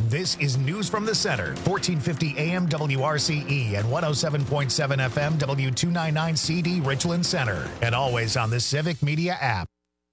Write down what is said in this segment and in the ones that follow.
This is News from the Center, 1450 AM WRCE and 107.7 FM W299 CD Richland Center, and always on the Civic Media app.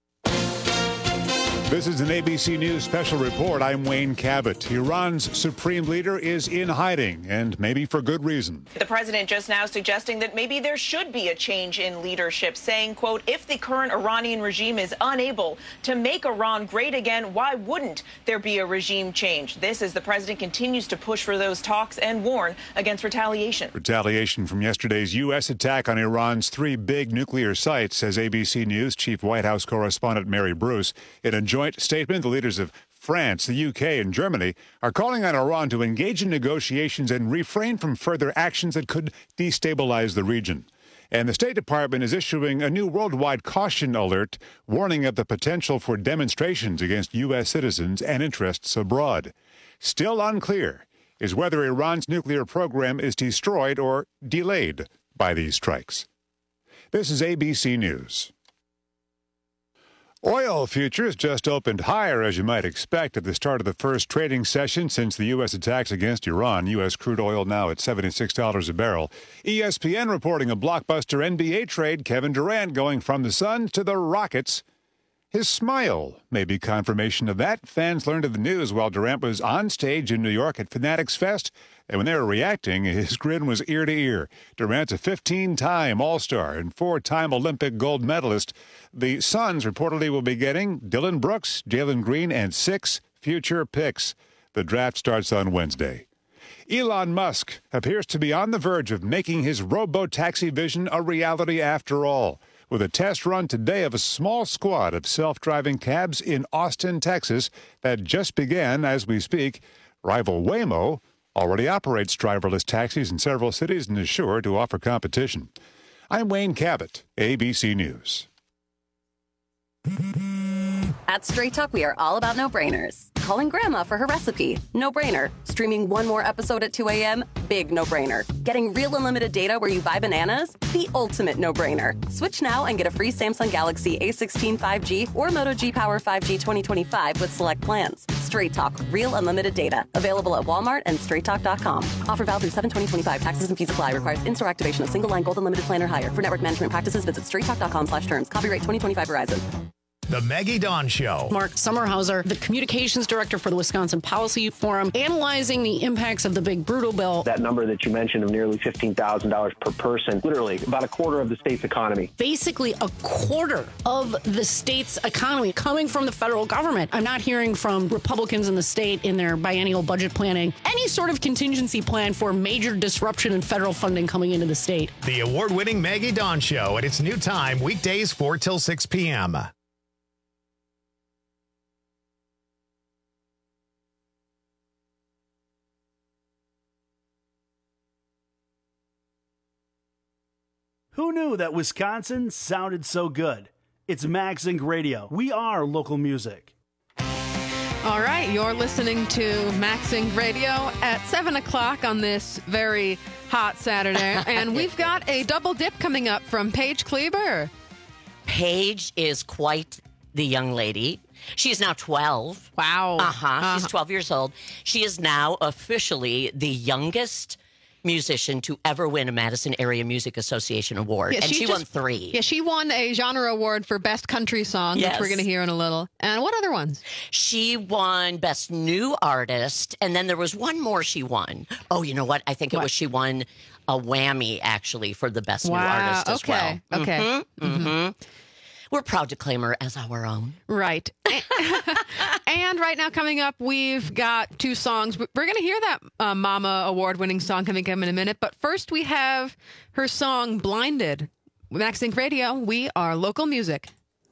This is an ABC News special report. I'm Wayne Cabot. Iran's supreme leader is in hiding, and maybe for good reason. The president just now suggesting that maybe there should be a change in leadership, saying, quote, if the current Iranian regime is unable to make Iran great again, why wouldn't there be a regime change? This as the president continues to push for those talks and warn against retaliation. Retaliation from yesterday's U.S. attack on Iran's 3 big nuclear sites, says ABC News Chief White House correspondent Mary Bruce. In a joint statement, the leaders of France, the UK, and Germany are calling on Iran to engage in negotiations and refrain from further actions that could destabilize the region. And the State Department is issuing a new worldwide caution alert, warning of the potential for demonstrations against U.S. citizens and interests abroad. Still unclear is whether Iran's nuclear program is destroyed or delayed by these strikes. This is ABC News. Oil futures just opened higher, as you might expect, at the start of the first trading session since the U.S. attacks against Iran. U.S. crude oil now at $76 a barrel. ESPN reporting a blockbuster NBA trade, Kevin Durant going from the Suns to the Rockets. His smile may be confirmation of that. Fans learned of the news while Durant was on stage in New York at Fanatics Fest, and when they were reacting, his grin was ear to ear. Durant's a 15-time All-Star and 4-time Olympic gold medalist. The Suns reportedly will be getting Dillon Brooks, Jalen Green, and 6 future picks. The draft starts on Wednesday. Elon Musk appears to be on the verge of making his robo-taxi vision a reality after all, with a test run today of a small squad of self-driving cabs in Austin, Texas, that just began as we speak. Rival Waymo already operates driverless taxis in several cities and is sure to offer competition. I'm Wayne Cabot, ABC News. At Straight Talk, we are all about no-brainers. Calling Grandma for her recipe, no-brainer. Streaming one more episode at 2 a.m., big no-brainer. Getting real unlimited data where you buy bananas, the ultimate no-brainer. Switch now and get a free Samsung Galaxy A16 5G or Moto G Power 5G 2025 with select plans. Straight Talk, real unlimited data. Available at Walmart and straighttalk.com. Offer valid through 7/2025. Taxes and fees apply. Requires in-store activation of single line gold unlimited plan or higher. For network management practices, visit straighttalk.com/terms. Copyright 2025 Verizon. The Maggie Dawn Show. Mark Sommerhauser, the communications director for the Wisconsin Policy Forum, analyzing the impacts of the big brutal bill. That number that you mentioned of nearly $15,000 per person, literally about a quarter of the state's economy. Basically a quarter of the state's economy coming from the federal government. I'm not hearing from Republicans in the state in their biennial budget planning any sort of contingency plan for major disruption in federal funding coming into the state. The award-winning Maggie Dawn Show at its new time, weekdays 4 till 6 p.m. Who knew that Wisconsin sounded so good? It's MagZinc Radio. We are local music. All right, you're listening to MagZinc Radio at 7 o'clock on this very hot Saturday. And we've got a double dip coming up from Paige Kleber. Paige is quite the young lady. She is now 12. Wow. She's 12 years old. She is now officially the youngest musician to ever win a Madison Area Music Association award. Yeah, and she won 3. Yeah, she won a genre award for Best Country Song, Yes. which we're going to hear in a little. And what other ones? She won Best New Artist, and then there was one more she won. Oh, you know what? I think it was she won a whammy, actually, for the Best New Artist as well. Okay. We're proud to claim her as our own. Right. And right now coming up, we've got 2 songs. We're going to hear that Mama award-winning song coming up in a minute. But first we have her song, Blinded. MagZinc Radio, we are local music.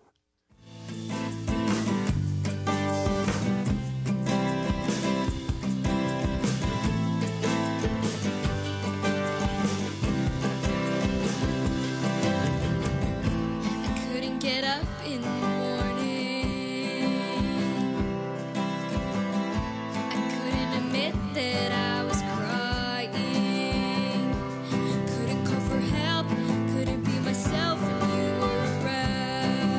Get up in the morning. I couldn't admit that I was crying. Couldn't call for help. Couldn't be myself when you were around.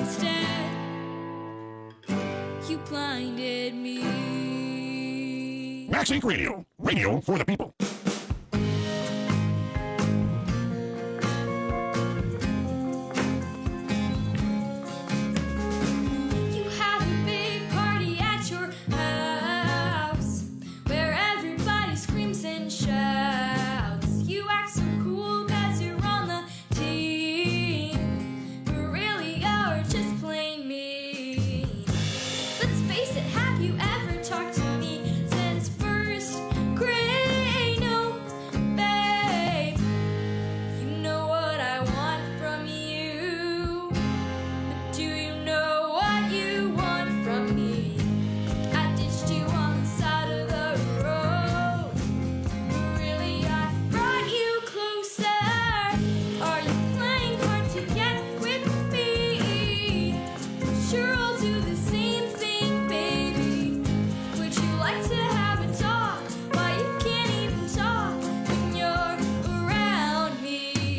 instead. You blinded me. Max Inc. Radio. Radio for the people. You had a big party at your house where everybody screams and shouts. You act so cool 'cause you're on the team, but really you're just plain mean. Let's face it, have you ever talked to me since first grade? No, babe. You know what I want from you, but do you know what you want from me? I ditched you on the side of the road, but really I brought you closer. Are you playing hard to get with me? Sure, I'll do the same thing, baby. Would you like to have a talk? Why you can't even talk when you're around me?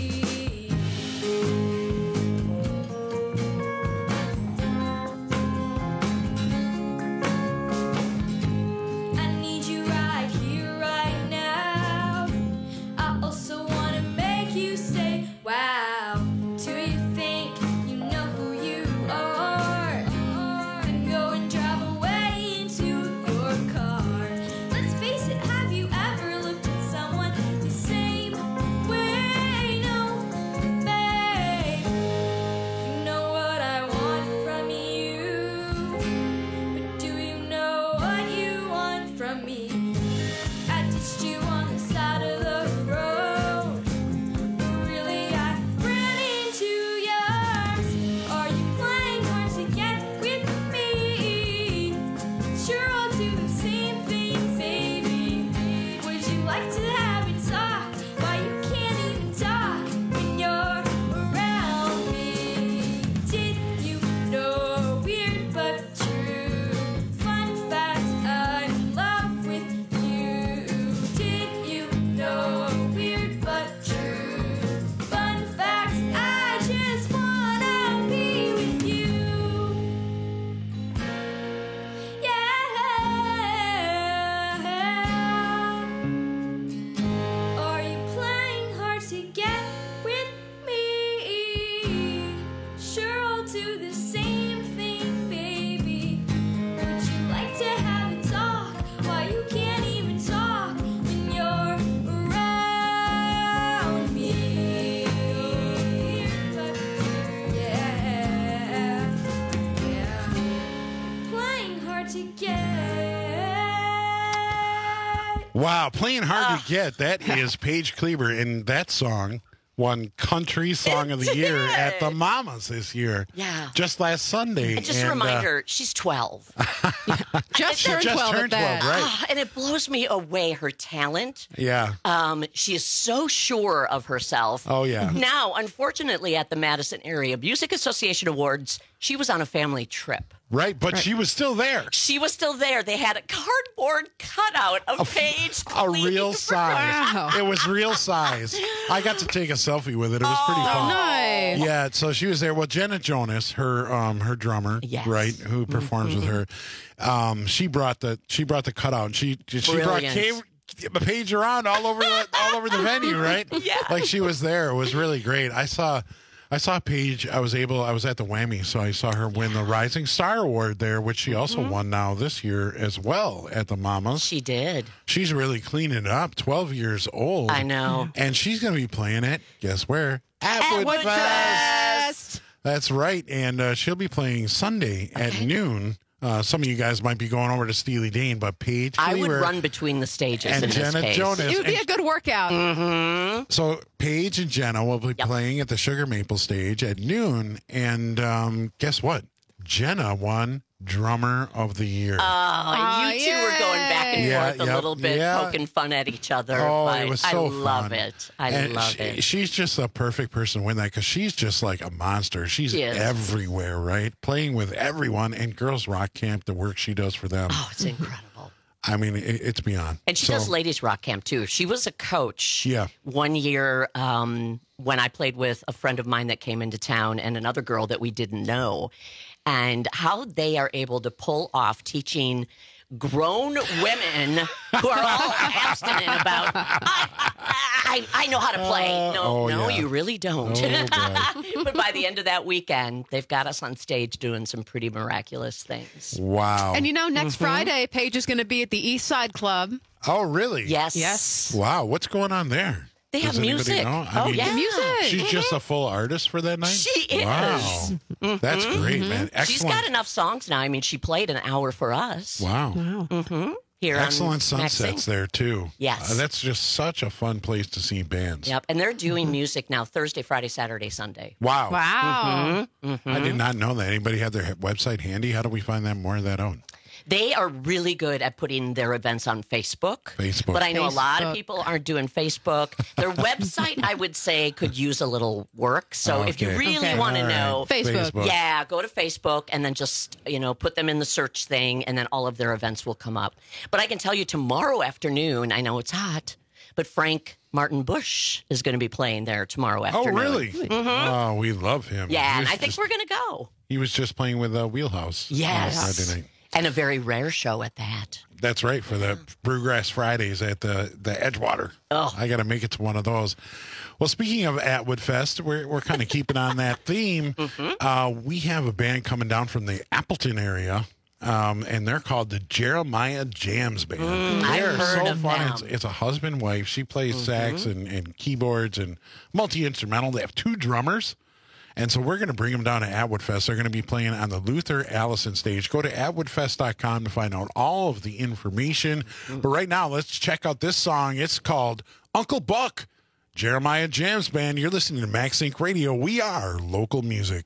I need you right here, right now. I also want to make you say, wow. Do you think you know who you are? Then go and drive away into your car. Let's face it, have you ever looked at someone the same way? No, babe. You know what I want from you, but do you know what you want from me? I ditched you on the side of the road, but really I ran into yours. Are you playing hard to get with me? Sure, I'll do the same thing, baby. Would you like to have a talk? Why you can't even talk when you're around me? Did you know, weird but true, fun fact, I'm in love with you. Did you know, weird but true, fun fact, I just wanna be with you. Yeah. Are you playing hard to get with me? Sure, I'll do the same thing, baby. Would you like to have a talk? Why you can't even talk when you're around me? Yeah, yeah. Playing hard to get. Wow, playing hard to get. That is Paige Kleber, and that song won Country Song of the Year at the Mamas this year. Yeah. Just last Sunday. And just a reminder, she's 12. Just She turned just 12 turned at that. 12, right. And it blows me away, her talent. Yeah. She is so sure of herself. Oh, yeah. Now, unfortunately, at the Madison Area Music Association Awards, she was on a family trip. Right, but she was still there. She was still there. They had a cardboard cutout of Paige A Kleber. real size. Wow. It was real size. I got to take a selfie with it. It was pretty fun. Nice. Yeah, so she was there. Well, Jenna Jonas, her drummer, Yes. right, who performs with her, she brought the cutout. She brought Brilliant. Paige around all over the venue, right? Yeah. Like she was there. It was really great. I saw Paige. I was at the Whammy, so I saw her win the Rising Star Award there, which she also won now this year as well at the Mamas. She did. She's really cleaning it up. 12 years old. I know. And she's going to be playing it, guess where? At Woodfest. Woodfest. That's right. And she'll be playing Sunday at noon. Some of you guys might be going over to Steely Dan, but Paige I would Kleber run between the stages and in this Jenna case. Jonas. It would be a good workout. Mm-hmm. So Paige and Jenna will be playing at the Sugar Maple stage at noon. And guess what? Jenna won Drummer of the Year. Oh, you two were going back and forth a little bit, poking fun at each other. Oh, but it was so I love fun. it. And love it. She's just the perfect person to win that because she's just like a monster. She's She is. everywhere, right? Playing with everyone. And Girls Rock Camp, the work she does for them. Oh, it's incredible. I mean, it's beyond. And she does Ladies Rock Camp, too. She was a coach one year when I played with a friend of mine that came into town and another girl that we didn't know. And how they are able to pull off teaching grown women who are all abstinent about, I know how to play. No, you really don't. But by the end of that weekend, they've got us on stage doing some pretty miraculous things. Wow. And next Friday, Paige is going to be at the East Side Club. Oh, really? Yes. Wow. What's going on there? They have music. Music. She's just a full artist for that night? She is. Wow. That's great, man. Excellent. She's got enough songs now. I mean, she played an hour for us. Wow. Here Excellent on sunsets there, too. Yes. That's just such a fun place to see bands. Yep. And they're doing music now Thursday, Friday, Saturday, Sunday. Wow. Wow. I did not know that. Anybody have their website handy? How do we find that more of that out? They are really good at putting their events on Facebook. But I know a lot of people aren't doing Facebook. Their website, I would say, could use a little work. So if you really want to know, Facebook. Yeah, go to Facebook and then just, put them in the search thing and then all of their events will come up. But I can tell you tomorrow afternoon, I know it's hot, but Frank Martin Bush is going to be playing there tomorrow afternoon. Oh, really? Oh, we love him. Yeah, and I think we're going to go. He was just playing with Wheelhouse. Yes. Friday night. And a very rare show at that. That's right, for the Brewgrass Fridays at the Edgewater. Oh. I got to make it to one of those. Well, speaking of Atwood Fest, we're kind of keeping on that theme. We have a band coming down from the Appleton area, and they're called the Jeremiah Jams Band. I've heard of fun. them. It's a husband-wife. She plays sax and keyboards and multi-instrumental. They have 2 drummers. And so we're going to bring them down to Atwood Fest. They're going to be playing on the Luther Allison stage. Go to atwoodfest.com to find out all of the information. But right now, let's check out this song. It's called Uncle Buck, Jeremiah Jams Band. You're listening to Max Inc. Radio. We are local music.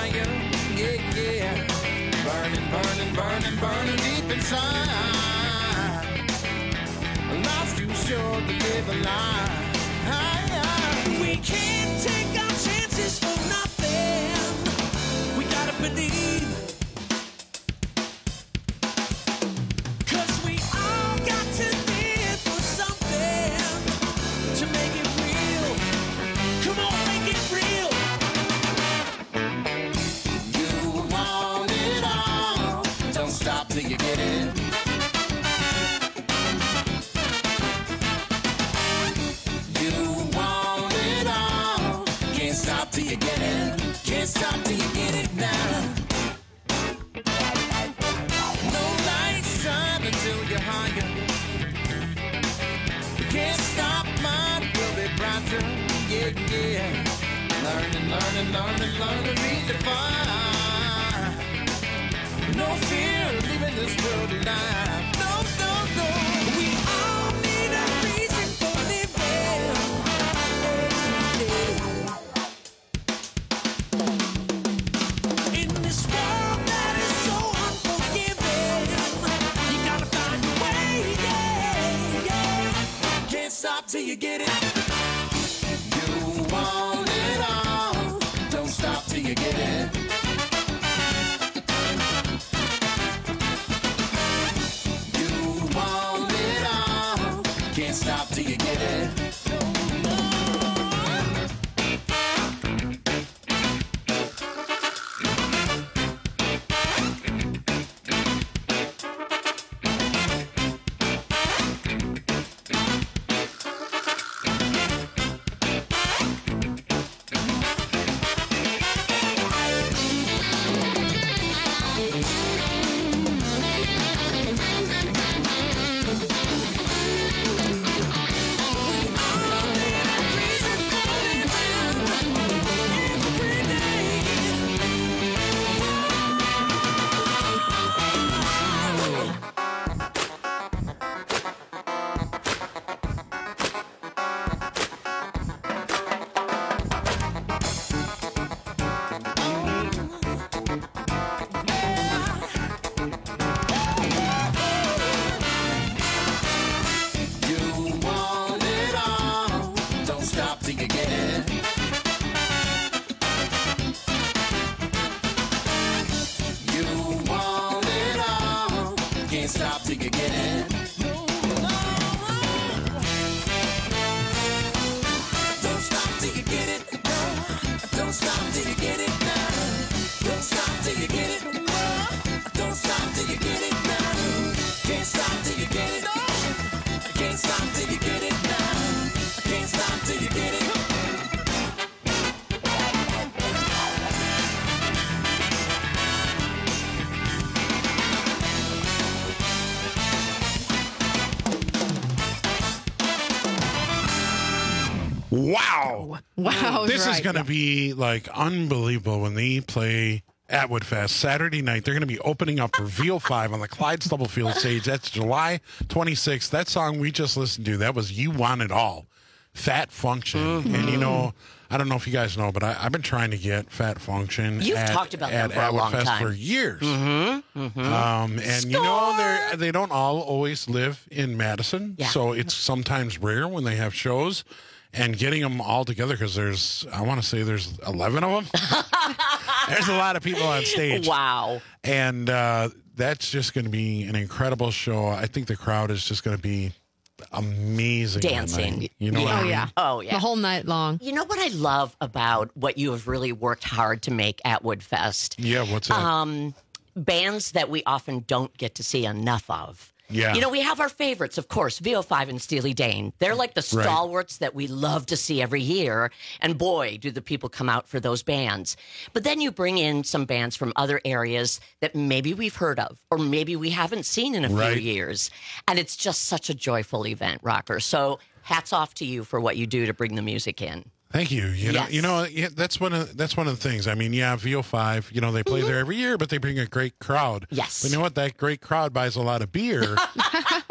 fire. Yeah, yeah. Burning, burning, burning, burning deep inside. Life's too short to live a lie. We can't take our chances for nothing. We gotta believe. 'Cause we all got to live for something to make it real. Come on, make it real. You want it all. Don't stop till you get it. You want it all. Can't stop till you get it. Can't stop till you get it now. No lights shine until you're higher. Can't stop, mine will be brighter. Yeah, yeah. Learning, learning, learning, learning, read the fire. No fear of leaving this world alive. No, no, no. We all need a reason for living. In this world that is so unforgiving, you gotta find a way, yeah, yeah. Can't stop till you get it. You want it all. Don't stop till you get it. You want it all. Can't stop till you get it. You want it all. Don't stop till you get it. You want it all. Can't stop till you get it. Don't stop till you get it. No. Don't stop till you get it now. Don't stop till you get it. No. Don't stop till you get it now. Can't stop till you get it. I can't stop till you get it now. I can't stop till you get it. Wow. Wow. This is right. going to be like unbelievable when they play Atwood Fest Saturday night. They're going to be opening up for VO5 on the Clyde Stubblefield stage. That's July 26th. That song we just listened to, that was You Want It All, Fat Function. Mm-hmm. And, you know, I don't know if you guys know, but I've been trying to get Fat Function You've at, talked about at them for a Atwood long Fest time. for years. Mm-hmm. Mm-hmm. And, you know, they don't all always live in Madison. Yeah. So it's sometimes rare when they have shows. And getting them all together, because there's 11 of them. There's a lot of people on stage. Wow. And that's just going to be an incredible show. I think the crowd is just going to be amazing. that Dancing. night. You know what I Oh, mean? yeah. Oh, yeah. The whole night long. You know what I love about what you have really worked hard to make Atwood Fest? Yeah, what's that? Bands that we often don't get to see enough of. Yeah. You know, we have our favorites, of course, VO5 and Steely Dan. They're like the Right. stalwarts that we love to see every year. And boy, do the people come out for those bands. But then you bring in some bands from other areas that maybe we've heard of or maybe we haven't seen in a Right. few years. And it's just such a joyful event, Rocker. So hats off to you for what you do to bring the music in. Thank you. Yes. That's one of the things. I mean, yeah, VO5, you know, they play there every year, but they bring a great crowd. Yes. But you know what? That great crowd buys a lot of beer.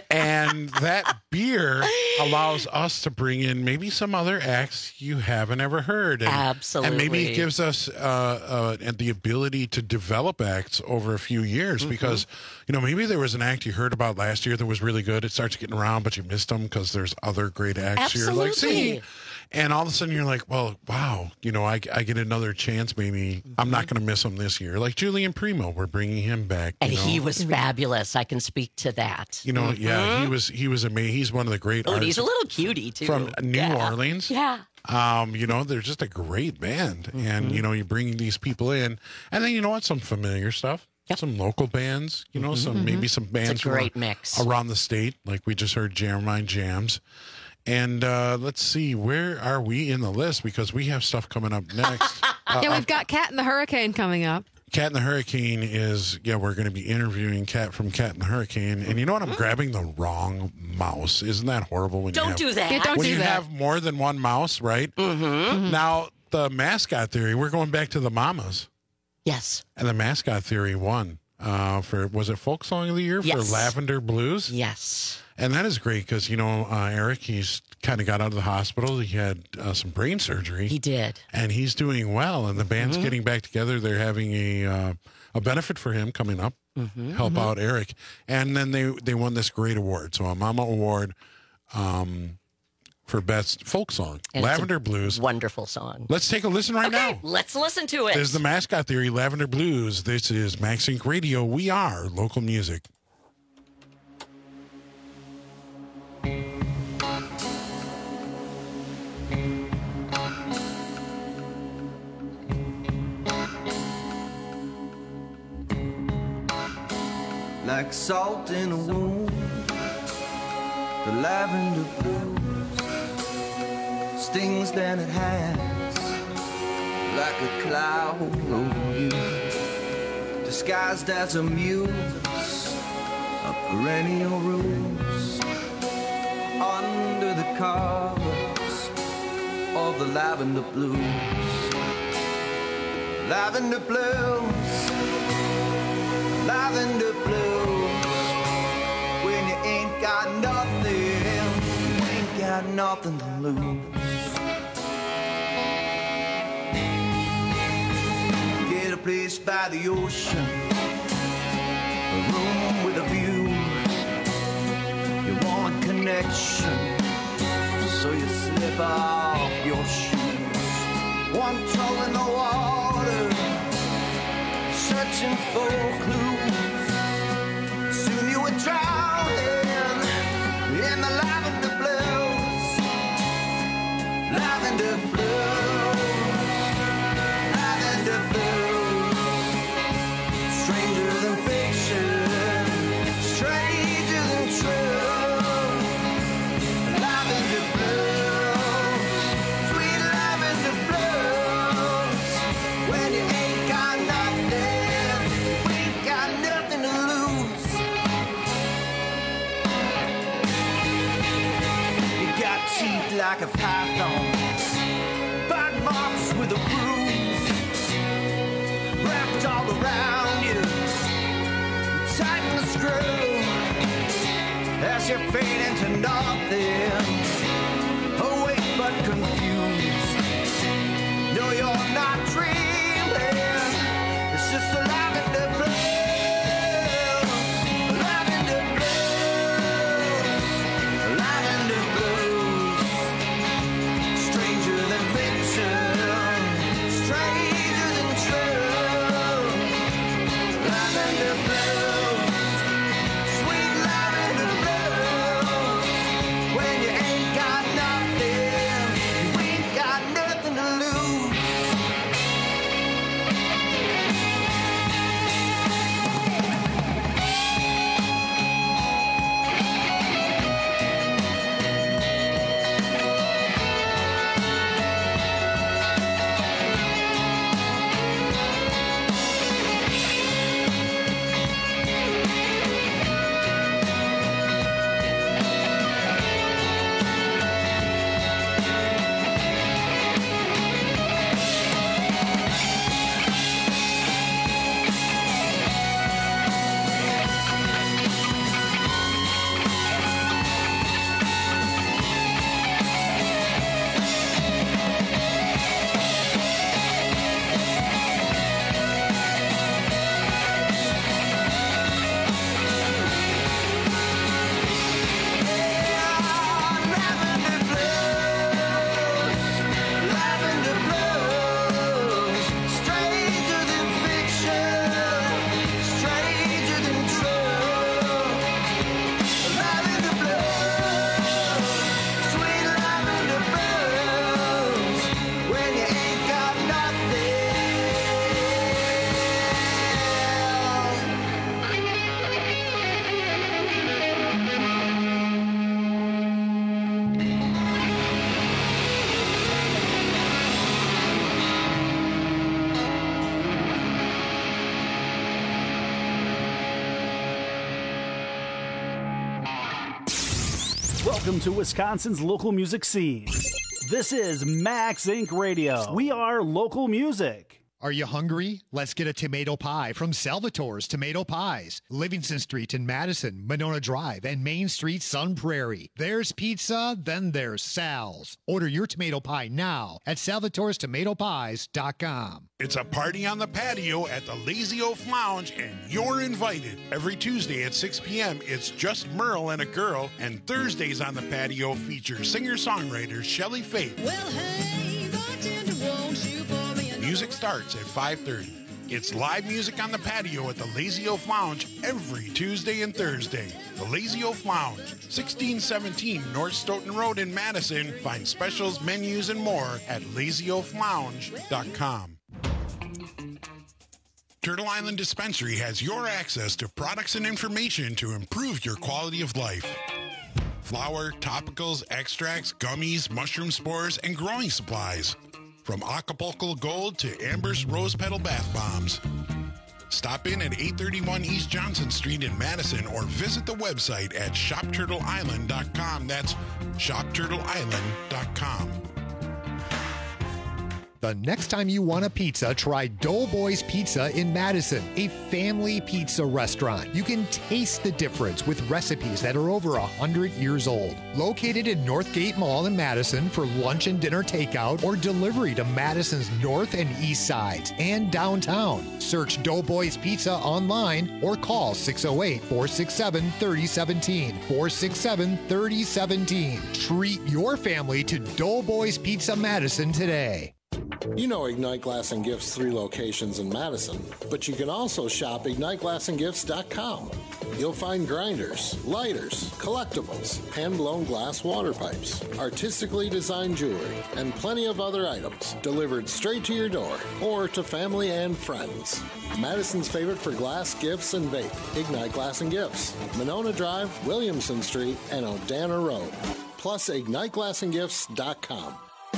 And that beer allows us to bring in maybe some other acts you haven't ever heard. And, Absolutely. And maybe it gives us the ability to develop acts over a few years because, maybe there was an act you heard about last year that was really good. It starts getting around, but you missed them because there's other great acts. Absolutely. You're like, see? And all of a sudden you're like, well, wow, I get another chance maybe. I'm not going to miss him this year. Like Julian Primo, we're bringing him back. And he was fabulous. I can speak to that. Yeah, he was amazing. He's one of the great artists. He's a little cutie, too. From New Orleans. Yeah. They're just a great band. And, you bring these people in. And then, you know what? Some familiar stuff. Yep. Some local bands, maybe some bands it's a great mix. Around the state. Like we just heard Jeremiah Jams. And let's see, where are we in the list? Because we have stuff coming up next. We've got Cat and the Hurricane coming up. Cat and the Hurricane is, we're going to be interviewing Cat from Cat and the Hurricane. And you know what? I'm grabbing the wrong mouse. Isn't that horrible? When don't do that. Yeah, don't when do you that. have more than one mouse, right? Mm-hmm. Now, the mascot theory, we're going back to the Mamas. Yes. And the mascot theory won was it Folk Song of the Year for Lavender Blues? Yes. And that is great because, Eric, he's kind of got out of the hospital. He had some brain surgery. He did. And he's doing well. And the band's getting back together. They're having a benefit for him coming up, help out Eric. And then they won this great award. So a Mama Award for Best Folk Song. And Lavender Blues. Wonderful song. Let's take a listen right now. Let's listen to it. This is the mascot theory, Lavender Blues. This is Max Inc. Radio. We are local music. Like salt in a wound, the lavender blues stings that it has, like a cloud over you, disguised as a muse, a perennial rose, under the covers of the lavender blues. Lavender blues, lavender blues, when you ain't got nothing, you ain't got nothing to lose. Get a place by the ocean, a room with a view. You want a connection, so you slip off your shoes. One toe in the water, searching for clues. Soon you were drowning in the lavender blues. Lavender blues, lavender blues. Stranger than fiction, stranger than true. Lavender blues, sweet lavender blues. When you ain't got nothing, we ain't got nothing to lose. You got teeth like a python, bite marks with a bruise, wrapped all around you. Tighten the screw as you fade into nothing, awake but confused. No, you're not dreaming. It's just a lavender blues, lavender blues, lavender blues. Stranger than fiction, stranger than true. Lavender blues, sweet lavender blues. When you ain't got nothing, you ain't got nothing to lose. Welcome to Wisconsin's local music scene. This is Max Inc. Radio. We are local music. Are you hungry? Let's get a tomato pie from Salvatore's Tomato Pies. Livingston Street in Madison, Monona Drive, and Main Street, Sun Prairie. There's pizza, then there's Sal's. Order your tomato pie now at salvatorestomatopies.com. It's a party on the patio at the Lazy Oaf Lounge, and you're invited. Every Tuesday at 6 p.m., it's just Merle and a girl, and Thursdays on the patio feature singer-songwriter Shelley Faith. Well, hey, bartender, won't you pour me a Music starts at 5:30. It's live music on the patio at the Lazy Oaf Lounge every Tuesday and Thursday. The Lazy Oaf Lounge, 1617 North Stoughton Road in Madison. Find specials, menus, and more at lazyoaflounge.com. Turtle Island Dispensary has your access to products and information to improve your quality of life. Flour, topicals, extracts, gummies, mushroom spores, and growing supplies. From Acapulco Gold to Amber's Rose Petal Bath Bombs. Stop in at 831 East Johnson Street in Madison or visit the website at shopturtleisland.com. That's shopturtleisland.com. The next time you want a pizza, try Doughboys Pizza in Madison, a family pizza restaurant. You can taste the difference with recipes that are over 100 years old. Located in Northgate Mall in Madison for lunch and dinner takeout or delivery to Madison's north and east sides and downtown. Search Doughboys Pizza online or call 608-467-3017. 467-3017. Treat your family to Doughboys Pizza Madison today. You know Ignite Glass and Gifts' 3 locations in Madison, but you can also shop IgniteGlassandGifts.com. You'll find grinders, lighters, collectibles, hand-blown glass water pipes, artistically designed jewelry, and plenty of other items delivered straight to your door or to family and friends. Madison's favorite for glass, gifts, and vape, Ignite Glass and Gifts, Monona Drive, Williamson Street, and Odana Road. Plus, IgniteGlassandGifts.com.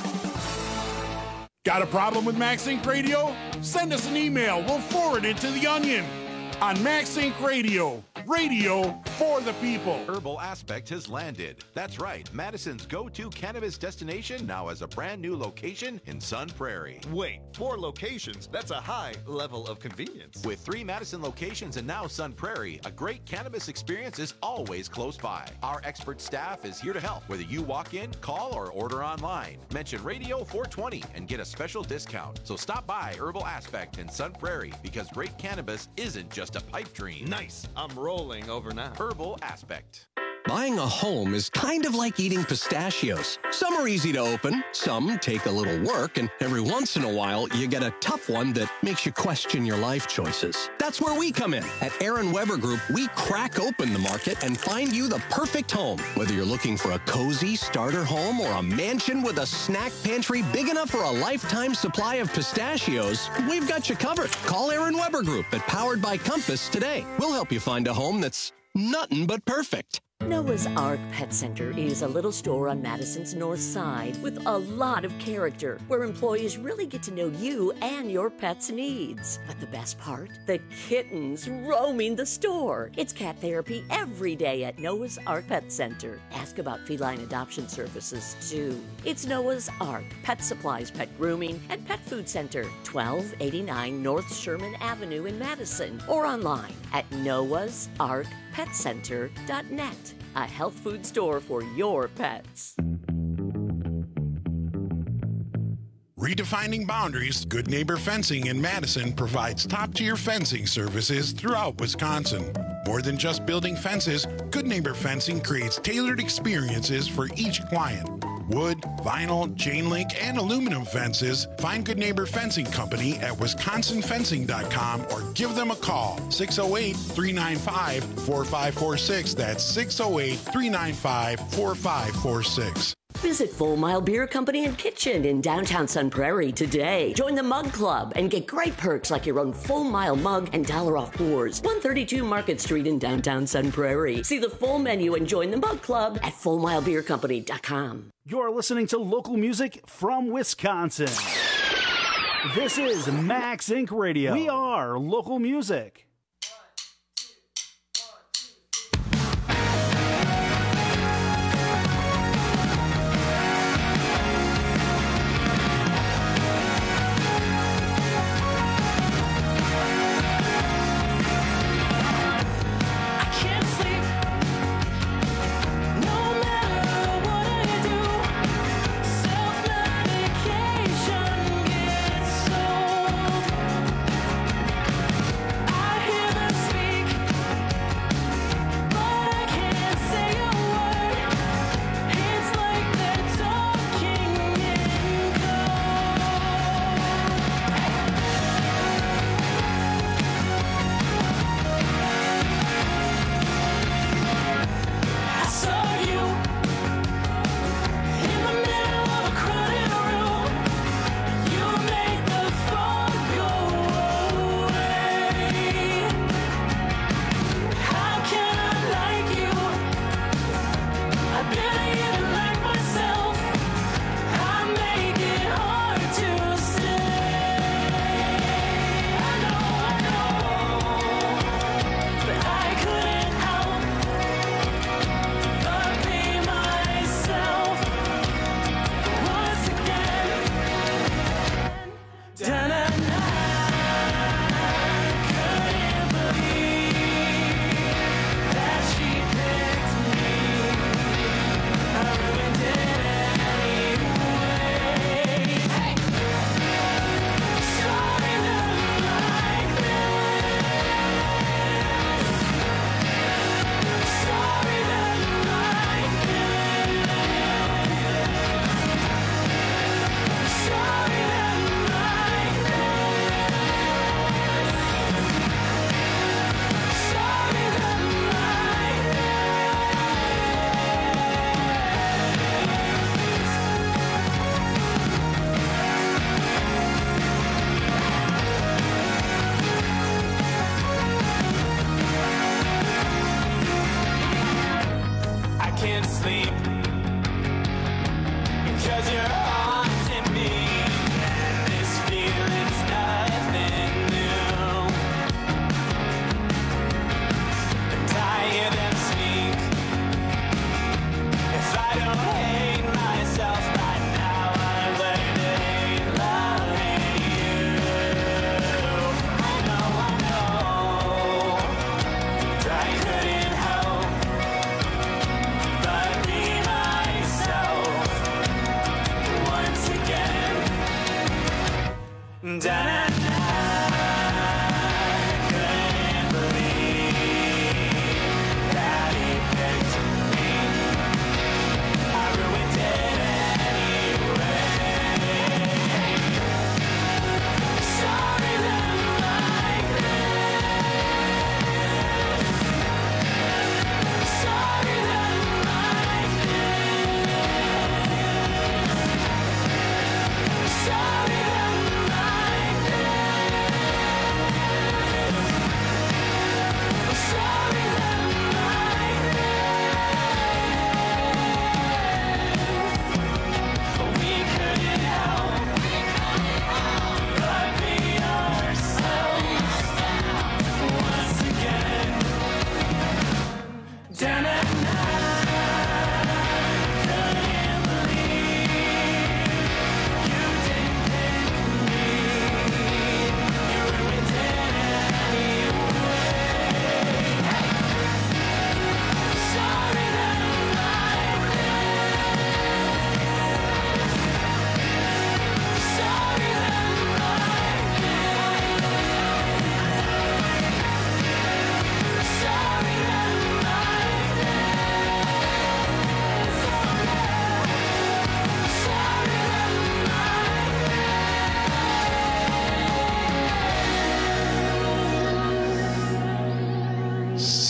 Got a problem with Max Inc. Radio? Send us an email. We'll forward it to The Onion on Max Inc. Radio. Radio for the people. Herbal Aspect has landed. That's right. Madison's go-to cannabis destination now has a brand new location in Sun Prairie. Wait, 4 locations? That's a high level of convenience. With 3 Madison locations and now Sun Prairie, a great cannabis experience is always close by. Our expert staff is here to help, whether you walk in, call, or order online. Mention Radio 420 and get a special discount. So stop by Herbal Aspect in Sun Prairie because great cannabis isn't just a pipe dream. Nice. I'm rolling over now. Herbal Aspect. Buying a home is kind of like eating pistachios. Some are easy to open, some take a little work, and every once in a while, you get a tough one that makes you question your life choices. That's where we come in. At Aaron Weber Group, we crack open the market and find you the perfect home. Whether you're looking for a cozy starter home or a mansion with a snack pantry big enough for a lifetime supply of pistachios, we've got you covered. Call Aaron Weber Group at Powered by Compass today. We'll help you find a home that's nothing but perfect. Noah's Ark Pet Center is a little store on Madison's north side with a lot of character, where employees really get to know you and your pet's needs. But the best part? The kittens roaming the store. It's cat therapy every day at Noah's Ark Pet Center. Ask about feline adoption services, too. It's Noah's Ark Pet Supplies, Pet Grooming, and Pet Food Center, 1289 North Sherman Avenue in Madison, or online at noahsarkpetcenter.net. A health food store for your pets. Redefining boundaries, Good Neighbor Fencing in Madison provides top-tier fencing services throughout Wisconsin. More than just building fences, Good Neighbor Fencing creates tailored experiences for each client. Wood, vinyl, chain link, and aluminum fences. Find Good Neighbor Fencing Company at wisconsinfencing.com or give them a call. 608-395-4546. That's 608-395-4546. Visit Full Mile Beer Company and Kitchen in downtown Sun Prairie today. Join the Mug Club and get great perks like your own Full Mile mug and $1 off pours. 132 Market Street in downtown Sun Prairie. See the full menu and join the Mug Club at FullMileBeerCompany.com. You're listening to local music from Wisconsin. This is Max Inc. Radio. We are local music.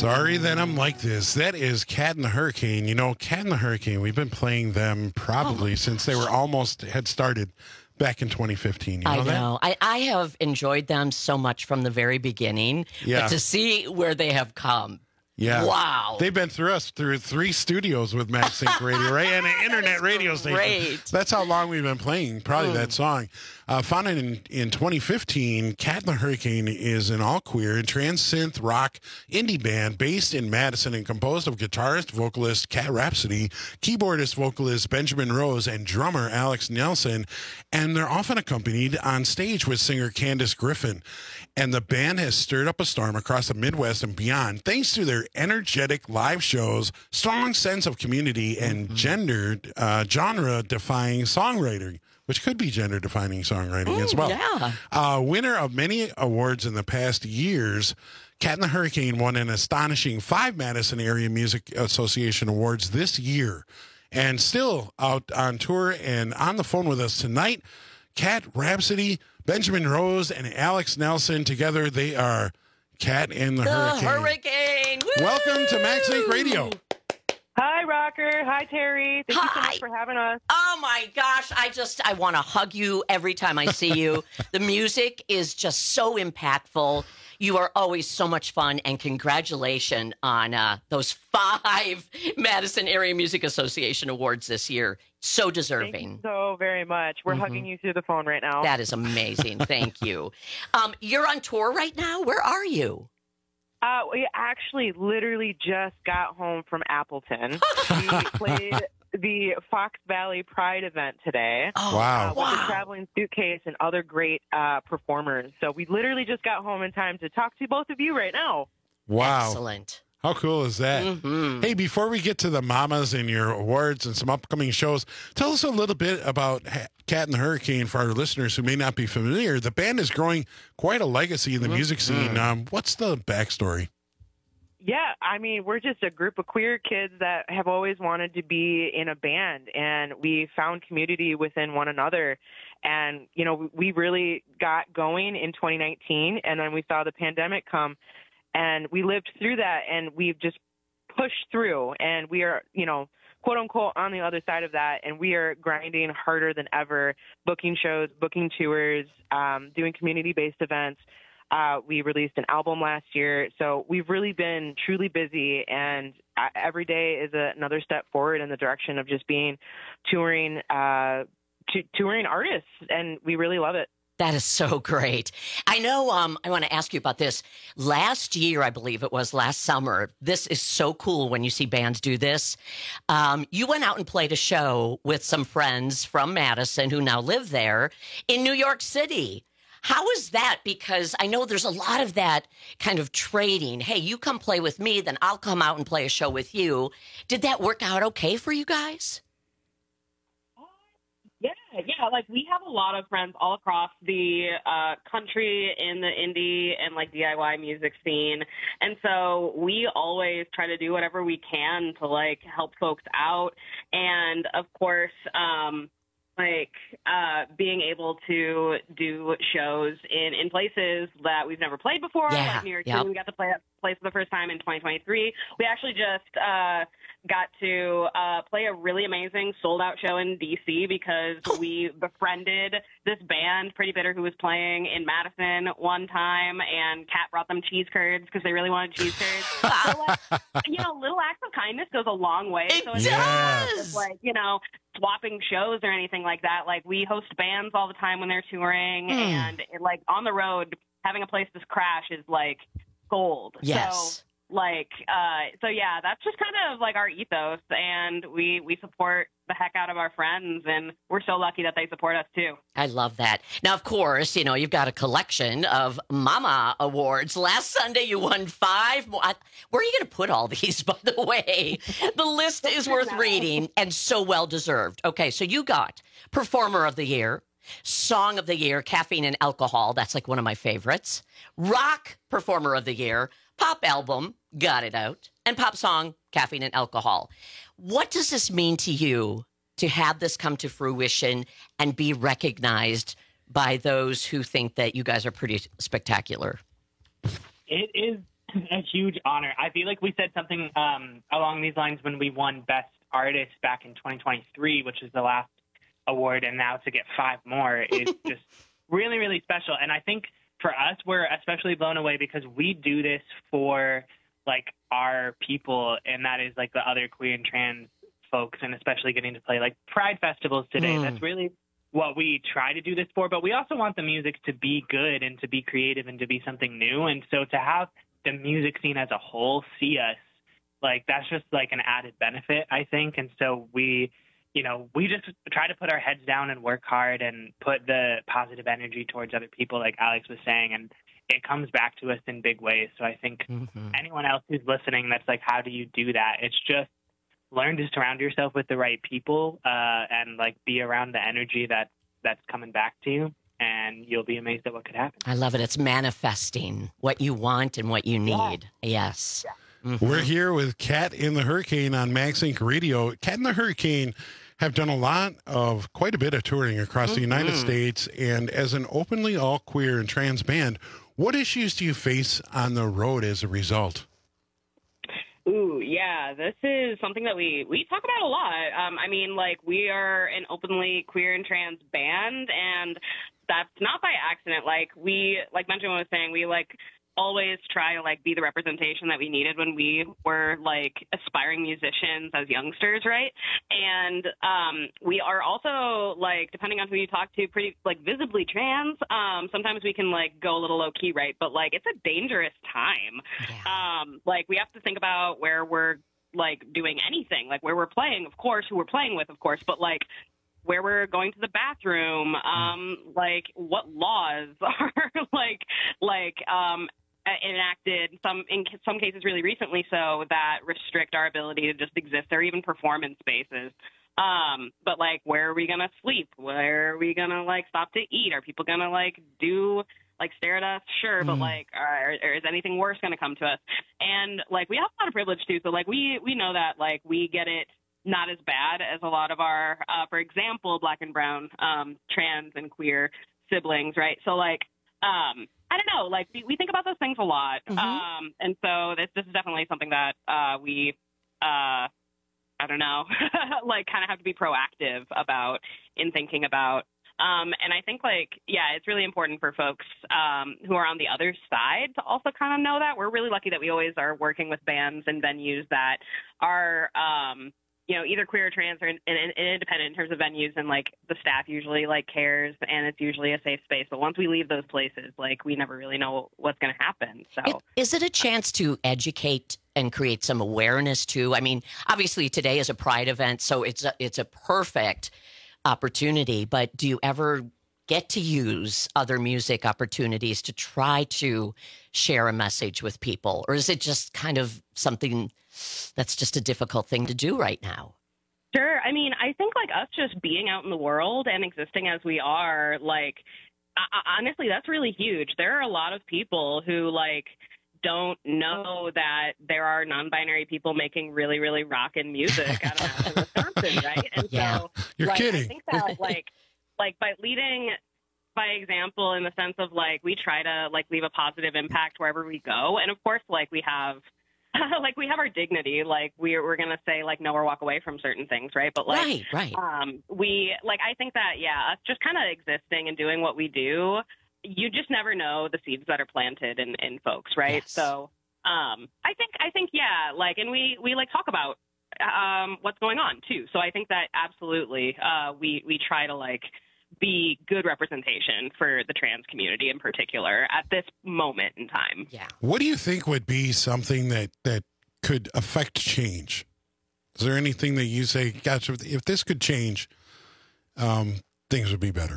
Sorry that I'm like this. That is Cat and the Hurricane. You know, Cat and the Hurricane, we've been playing them probably since they were had started back in 2015. You know know. I have enjoyed them so much from the very beginning. Yeah. But to see where they have come. Yeah. Wow. They've been through 3 studios with Max Sync Radio, right? And an internet radio station. Great. That's how long we've been playing, probably that song. Founded in 2015, Cat and the Hurricane is an all-queer and trans-synth rock indie band based in Madison and composed of guitarist, vocalist Cat Rhapsody, keyboardist, vocalist Benjamin Rose, and drummer Alex Nelson. And they're often accompanied on stage with singer Candace Griffin. And the band has stirred up a storm across the Midwest and beyond thanks to their energetic live shows, strong sense of community, and genre-defying songwriting, which could be gender-defining songwriting as well. Yeah. Winner of many awards in the past years, Cat and the Hurricane won an astonishing 5 Madison Area Music Association awards this year, and still out on tour and on the phone with us tonight. Cat Rhapsody, Benjamin Rose, and Alex Nelson. Together, they are Cat and the Hurricane. Woo! Welcome to Max Inc. Radio. Hi, Rocker. Hi, Terry. Thank you so much for having us. Oh, my gosh. I want to hug you every time I see you. The music is just so impactful. You are always so much fun, and congratulations on those 5 Madison Area Music Association awards this year. So deserving. Thank you so very much. We're hugging you through the phone right now. That is amazing. Thank you. You're on tour right now. Where are you? We actually literally just got home from Appleton. We played the Fox Valley Pride event today. Oh, wow. With the Traveling Suitcase and other great performers. So we literally just got home in time to talk to both of you right now. Wow. Excellent. How cool is that? Hey, before we get to the mamas and your awards and some upcoming shows, tell us a little bit about Cat and the Hurricane for our listeners who may not be familiar. The band is growing quite a legacy in the music scene. What's the backstory? Yeah, I mean, we're just a group of queer kids that have always wanted to be in a band, and we found community within one another. And, you know, we really got going in 2019, and then we saw the pandemic come. And we lived through that, and we've just pushed through, and we are, you know, quote unquote, on the other side of that, and we are grinding harder than ever, booking shows, booking tours, doing community-based events. We released an album last year, so we've really been truly busy, and every day is another step forward in the direction of just being touring artists, and we really love it. That is so great. I know I want to ask you about this. Last year, I believe it was last summer, this is so cool when you see bands do this. You went out and played a show with some friends from Madison who now live there in New York City. How is that? Because I know there's a lot of that kind of trading. Hey, you come play with me, then I'll come out and play a show with you. Did that work out okay for you guys? Yeah, like we have a lot of friends all across the country in the indie and like DIY music scene. And so we always try to do whatever we can to like help folks out. And of course, being able to do shows in places that we've never played before, like New York City. We got to play for the first time in 2023. We actually just got to play a really amazing sold-out show in D.C. because we befriended this band, Pretty Bitter, who was playing in Madison one time, and Kat brought them cheese curds because they really wanted cheese curds. So, like, you know, little acts of kindness goes a long way. It so it's not just, like, you know, swapping shows or anything like that. Like, we host bands all the time when they're touring, and, like, on the road, having a place to crash is, like, gold. Yes. So, so yeah, that's just kind of like our ethos, and we support the heck out of our friends, and we're so lucky that they support us too. I love that. Now, of course, you know, you've got a collection of Mama Awards. Last Sunday, you won 5. Where are you going to put all these, by the way? The list is worth reading and so well-deserved. Okay, so you got Performer of the Year, Song of the Year, Caffeine and Alcohol. That's like one of my favorites. Rock Performer of the Year, Pop Album, Got It Out, and Pop Song, Caffeine and Alcohol. What does this mean to you to have this come to fruition and be recognized by those who think that you guys are pretty spectacular? It is a huge honor. I feel like we said something along these lines when we won Best Artist back in 2023, which is the last award, and now to get 5 more is just really, really special. And I think for us, we're especially blown away because we do this for like our people, and that is like the other queer and trans folks, and especially getting to play like Pride festivals today. That's really what we try to do this for, but we also want the music to be good and to be creative and to be something new. And so to have the music scene as a whole see us, like, that's just like an added benefit, I think. And so we just try to put our heads down and work hard and put the positive energy towards other people, like Alex was saying, and it comes back to us in big ways. So I think anyone else who's listening that's like, how do you do that? It's just learn to surround yourself with the right people and like be around the energy that's coming back to you, and you'll be amazed at what could happen. I love it. It's manifesting what you want and what you need. Yes. We're here with Cat in the Hurricane on Max Inc. Radio. Cat in the Hurricane have done quite a bit of touring across the United States, and as an openly all queer and trans band, what issues do you face on the road as a result? Ooh, yeah, this is something that we talk about a lot. I mean, like, we are an openly queer and trans band, and that's not by accident. Like, like Benjamin was saying, we, like, always try to, like, be the representation that we needed when we were, like, aspiring musicians as youngsters, right? And we are also, like, depending on who you talk to, pretty, like, visibly trans. Sometimes we can, like, go a little low-key, right? But, like, it's a dangerous time. Yeah. Like, we have to think about where we're, like, doing anything. Like, where we're playing, of course, who we're playing with, of course, but, like, where we're going to the bathroom, like, what laws are, enacted, in some cases really recently so, that restrict our ability to just exist or even perform in spaces. But, like, where are we going to sleep? Where are we going to, like, stop to eat? Are people going to, like, stare at us? Sure, but, like, or is anything worse going to come to us? And, like, we have a lot of privilege, too. So, like, we know that, like, we get it not as bad as a lot of our, for example, Black and brown trans and queer siblings, right? So, like, I don't know, like, we think about those things a lot. And so this is definitely something that we, I don't know, like, kind of have to be proactive about in thinking about. And I think, like, yeah, it's really important for folks who are on the other side to also kind of know that. We're really lucky that we always are working with bands and venues that are, either queer or trans or independent in terms of venues, and, like, the staff usually, like, cares, and it's usually a safe space. But once we leave those places, like, we never really know what's going to happen. So, is it a chance to educate and create some awareness too? I mean, obviously today is a Pride event, so it's a perfect opportunity. But do you ever get to use other music opportunities to try to share a message with people, or is it just kind of something that's just a difficult thing to do right now? Sure. I mean, I think, like, us just being out in the world and existing as we are, like, honestly, that's really huge. There are a lot of people who, like, don't know that there are non-binary people making really, really rockin' music out of Wisconsin, right? And so, you're like, kidding. I think that, like by leading by example, in the sense of, like, we try to, like, leave a positive impact wherever we go. And of course, like, we have we have our dignity, like, we're going to say, like, no or walk away from certain things, right? But, like, right. We, like, I think that, yeah, us just kind of existing and doing what we do, you just never know the seeds that are planted in folks, right? Yes. So I think, yeah, like, and we like, talk about what's going on, too. So I think that absolutely we try to, like, be good representation for the trans community in particular at this moment in time. Yeah. What do you think would be something that could affect change? Is there anything that you say, gosh, if this could change, things would be better?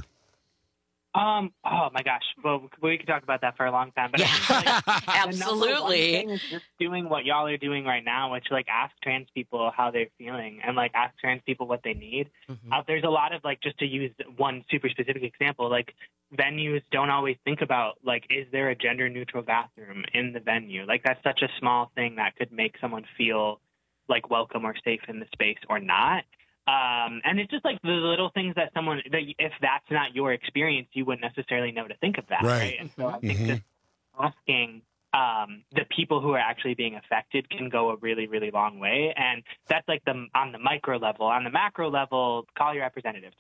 Oh my gosh. Well, we could talk about that for a long time, but yeah. I think, like, absolutely. The number one thing is just doing what y'all are doing right now, which, like, ask trans people how they're feeling and, like, ask trans people what they need. Mm-hmm. There's a lot of, like, just to use one super specific example, like, venues don't always think about, like, is there a gender neutral bathroom in the venue? Like, that's such a small thing that could make someone feel, like, welcome or safe in the space or not. And it's just, like, the little things that if that's not your experience, you wouldn't necessarily know to think of that, right? And so I think just asking the people who are actually being affected can go a really, really long way. And that's like on the micro level. On the macro level, call your representatives.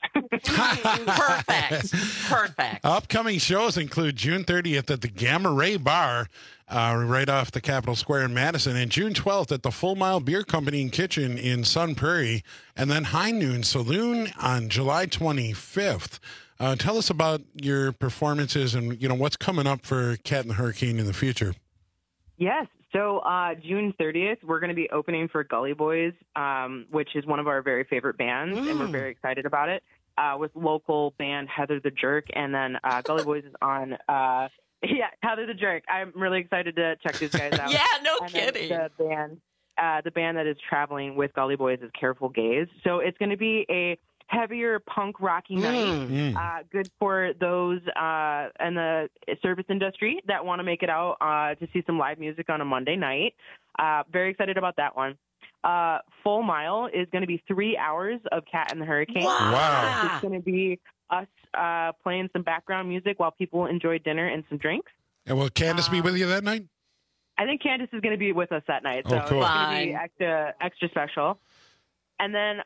Perfect. Upcoming shows include June 30th at the Gamma Ray Bar, right off the Capitol Square in Madison, and June 12th at the Full Mile Beer Company and Kitchen in Sun Prairie, and then High Noon Saloon on July 25th. Tell us about your performances and, what's coming up for Cat and the Hurricane in the future. Yes. So June 30th, we're going to be opening for Gully Boys, which is one of our very favorite bands, and we're very excited about it, with local band Heather the Jerk. And then Gully Boys is on, Heather the Jerk. I'm really excited to check these guys out. Yeah, no and kidding. The band that is traveling with Gully Boys is Careful Gaze. So it's going to be a heavier punk rocky night. Good for those in the service industry that want to make it out to see some live music on a Monday night. Very excited about that one. Full Mile is going to be 3 hours of Cat and the Hurricane. Wow. It's going to be us playing some background music while people enjoy dinner and some drinks. And will Candace be with you that night? I think Candace is going to be with us that night, so cool. It's going to be extra special. And then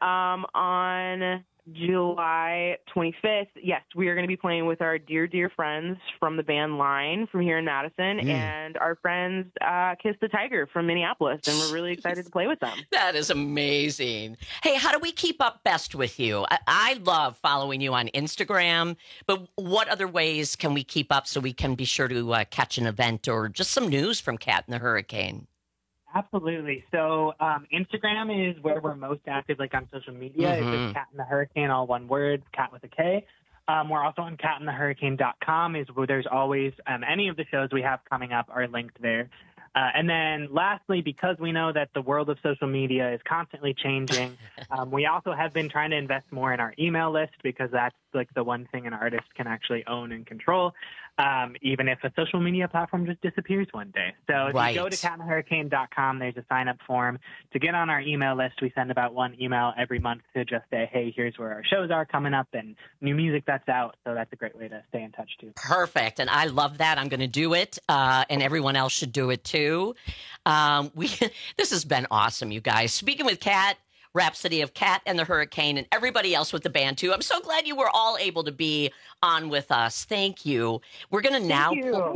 on July 25th, yes, we are going to be playing with our dear friends from the band Line from here in Madison, and our friends Kiss the Tiger from Minneapolis, and we're really excited to play with them. That is amazing. Hey, how do we keep up best with you? I love following you on Instagram, but what other ways can we keep up so we can be sure to catch an event or just some news from Cat and the Hurricane? Absolutely. So Instagram is where we're most active, like on social media. It's just Cat and the Hurricane, all one word, Cat with a K. We're also on catandthehurricane.com is where there's always any of the shows we have coming up are linked there. And then lastly, because we know that the world of social media is constantly changing, we also have been trying to invest more in our email list because that's like the one thing an artist can actually own and control, even if a social media platform just disappears one day. So if you go to catandthehurricane.com, there's a sign-up form to get on our email list. We send about one email every month to just say, hey, here's where our shows are coming up and new music that's out. So that's a great way to stay in touch, too. Perfect. And I love that. I'm going to do it, and everyone else should do it, too. This has been awesome, you guys. Speaking with Cat, Rhapsody of Cat and the Hurricane, and everybody else with the band, too. I'm so glad you were all able to be on with us. Thank you. We're going to now...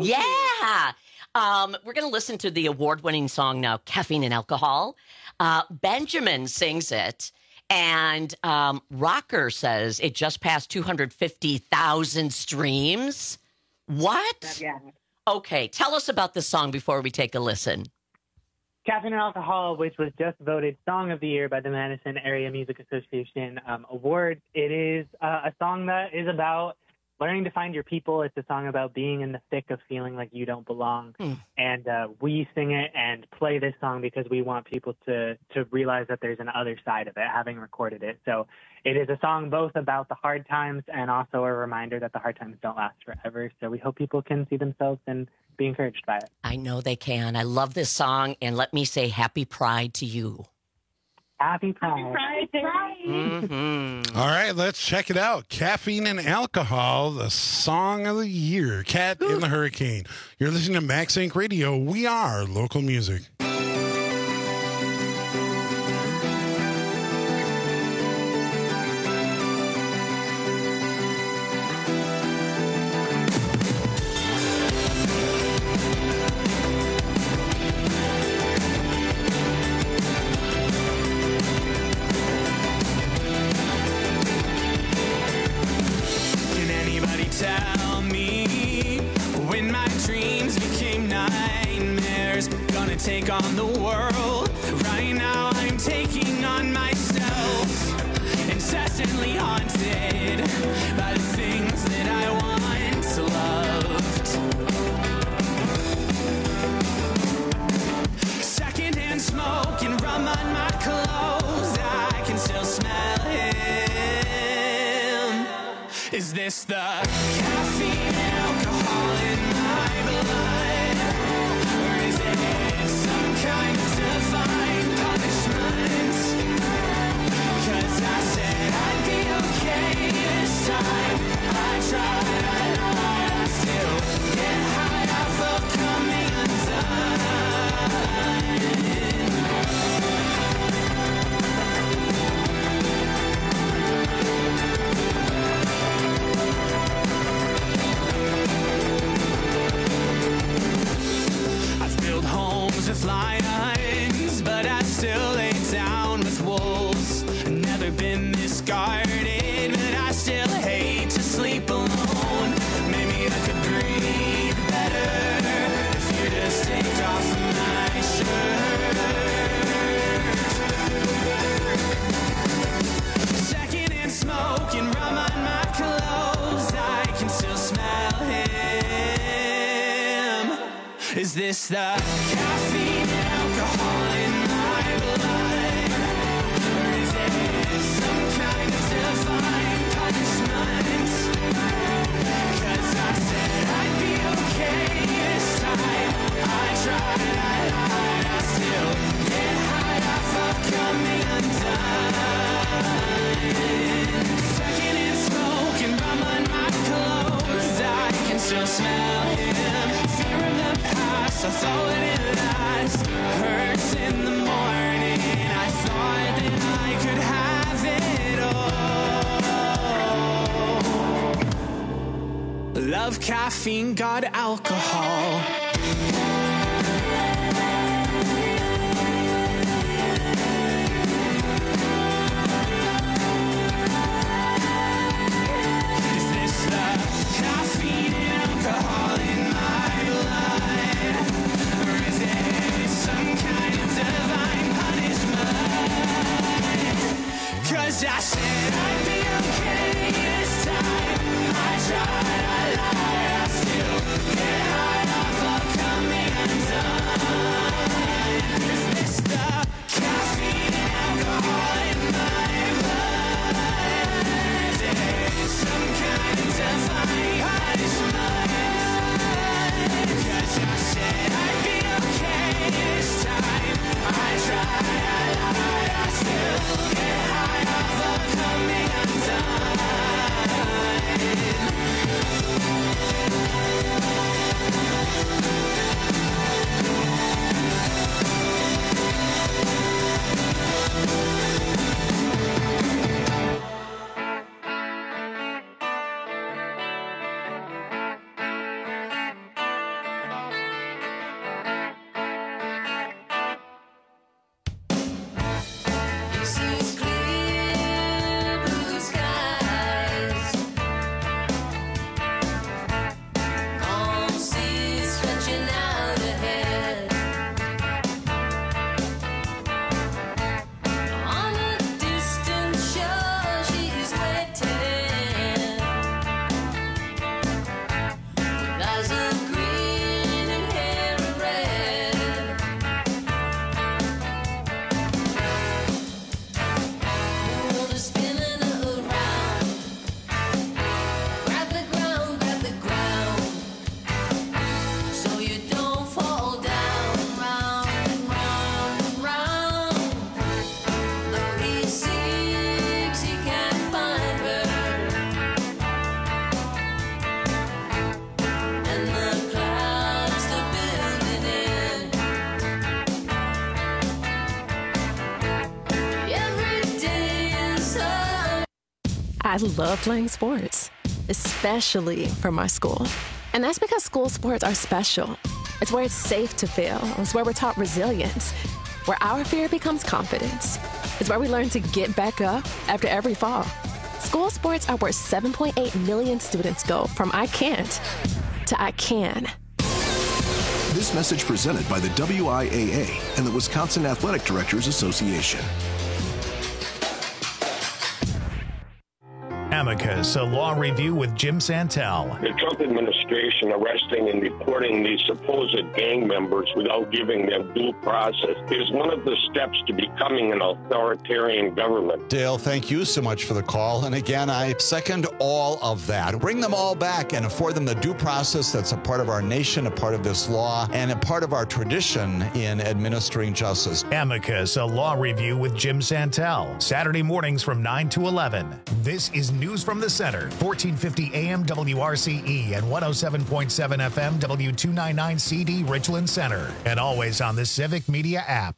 we're going to listen to the award-winning song now, Caffeine and Alcohol. Benjamin sings it, and Rocker says it just passed 250,000 streams. What? Yeah. Okay, tell us about this song before we take a listen. Caffeine and Alcohol, which was just voted Song of the Year by the Madison Area Music Association Awards. It is a song that is about learning to find your people. It's a song about being in the thick of feeling like you don't belong. And we sing it and play this song because we want people to realize that there's an other side of it, having recorded it. So it is a song both about the hard times and also a reminder that the hard times don't last forever. So we hope people can see themselves and be encouraged by it. I know they can. I love this song, and let me say Happy Pride to you. Happy Pride. Happy Pride. All right, let's check it out. Caffeine and Alcohol, the Song of the Year, Cat in the Hurricane. You're listening to Max Inc. Radio. We are local music. Tell me when my dreams became nightmares, gonna take on the world. Right now I'm taking on myself, incessantly haunted by the things that I once loved. Secondhand smoke and rum on my clothes, I can still smell him. Is this the caffeine and alcohol in my blood? Or is it some kind of divine punishment? 'Cause I said I'd be okay this time. I tried, I still get high off of coming undone. Is this the caffeine and alcohol in my blood? Or is it some kind of divine punishment? 'Cause I said I'd be okay this time. I tried, I lied, I still get high off of coming undone. Second in smoke and bum on my clothes, I can still smell him. Fear of the past, I thought it last. Hurts in the morning, I thought that I could have it all. Love caffeine, God alcohol. Is this the caffeine and alcohol in my blood? Or is it some kind of divine punishment? 'Cause I said I'd be okay this time. I tried, I lied, I still get high off of coming undone. Is this the caffeine and alcohol in my blood? Is it some kind of divine punishment? 'Cause I said I'd be okay this time. I tried, I lied, I still get high off of coming undone. This is clear blue skies, calm seas stretching out ahead. On a distant shore, she's waiting, with eyes of green and hair of red. The world is spinning around. Grab the ground, so you don't fall down. Round and round and round. Though he seeks, he can't find her. And the clouds are building in. Every day is a I love playing sports, especially for my school. And that's because school sports are special. It's where it's safe to fail. It's where we're taught resilience, where our fear becomes confidence. It's where we learn to get back up after every fall. School sports are where 7.8 million students go from I can't to I can. This message presented by the WIAA and the Wisconsin Athletic Directors Association. Amicus, a law review with Jim Santel. The Trump administration arresting and deporting these supposed gang members without giving them due process is one of the steps to becoming an authoritarian government. Dale, thank you so much for the call. And again, I second all of that. Bring them all back and afford them the due process that's a part of our nation, a part of this law, and a part of our tradition in administering justice. Amicus, a law review with Jim Santel. Saturday mornings from 9 to 11. This is News from the Center, 1450 AM WRCE and 107.7 FM W299 CD Richland Center. And always on the Civic Media app.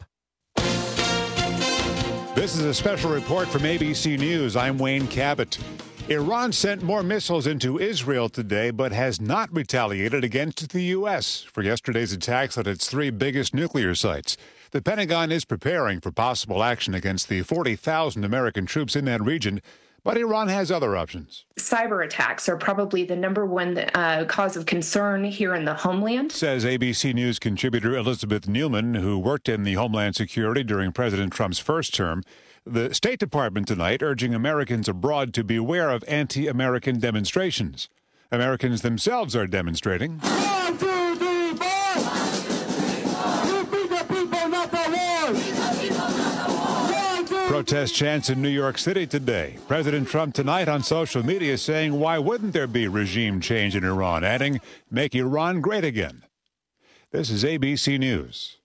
This is a special report from ABC News. I'm Wayne Cabot. Iran sent more missiles into Israel today, but has not retaliated against the U.S. for yesterday's attacks at its three biggest nuclear sites. The Pentagon is preparing for possible action against the 40,000 American troops in that region, but Iran has other options. Cyber attacks are probably the number one cause of concern here in the homeland, says ABC News contributor Elizabeth Newman, who worked in the Homeland Security during President Trump's first term. The State Department tonight urging Americans abroad to beware of anti-American demonstrations. Americans themselves are demonstrating. 1, 2, 3, 4. Protest chants in New York City today. President Trump tonight on social media saying, why wouldn't there be regime change in Iran? Adding, make Iran great again. This is ABC News.